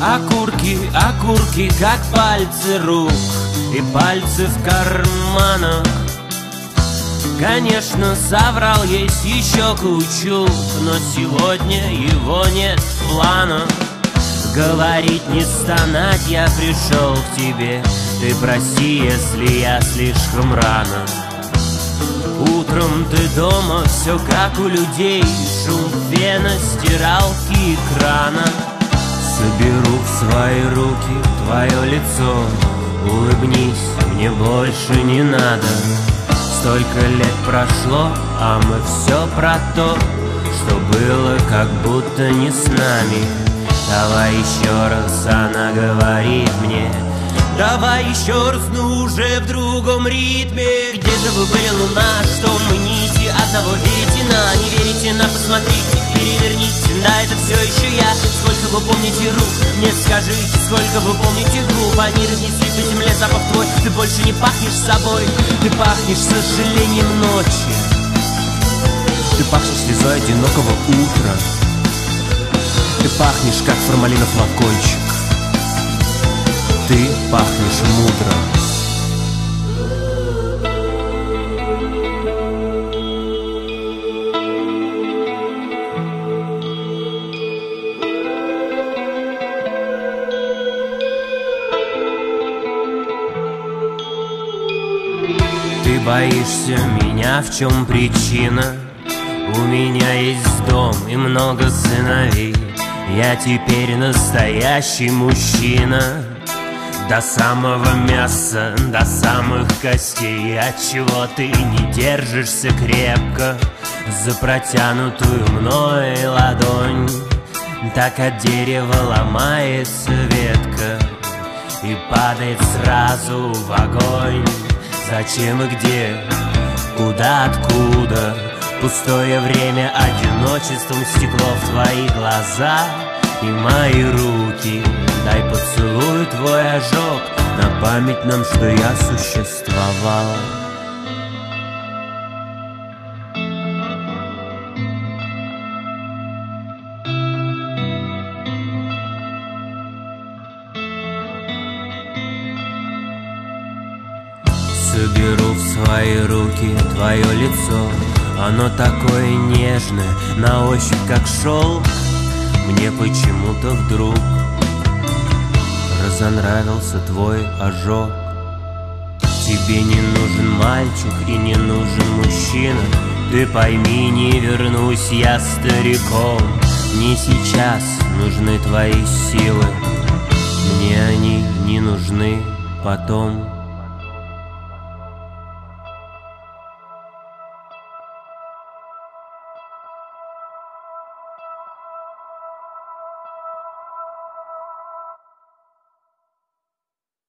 Окурки, окурки, как пальцы рук и пальцы в карманах. Конечно, соврал, есть еще каучук, но сегодня его нет в планах. Говорить не стонать, я пришел к тебе. Ты прости, если я слишком рано. Утром ты дома, все как у людей. Шум фена, стиралки и крана. Соберу в свои руки твое лицо. Улыбнись, мне больше не надо. Столько лет прошло, а мы все про то, что было как будто не с нами. Давай еще раз, она говорит мне. Давай еще раз, но уже в другом ритме. Где же вы были, луна, что мы нити одного веретена? Не верите, на посмотрите, переверните. Да, это все еще я. Сколько вы помните рук? Мне скажите, сколько вы помните губ? Они разнесли по земле запах твой. Ты больше не пахнешь собой. Ты пахнешь сожалением ночи. Ты пахнешь слезой одинокого утра. Ты пахнешь, как формалинов флакончик. Ты пахнешь мудро. Ты боишься меня, в чем причина? У меня есть дом и много сыновей. Я теперь настоящий мужчина. До самого мяса, до самых костей. Отчего ты не держишься крепко за протянутую мной ладонь? Так от дерева ломается ветка и падает сразу в огонь. Зачем и где, куда, откуда? Пустое время одиночеством стекло в твои глаза и мои руки. Дай поцелуй твой ожог на память нам, что я существовал. Соберу в свои руки твое лицо. Оно такое нежное, на ощупь как шелк. Мне почему-то вдруг разонравился твой ожог. Тебе не нужен мальчик и не нужен мужчина. Ты пойми, не вернусь я стариком. Мне сейчас нужны твои силы. Мне они не нужны потом.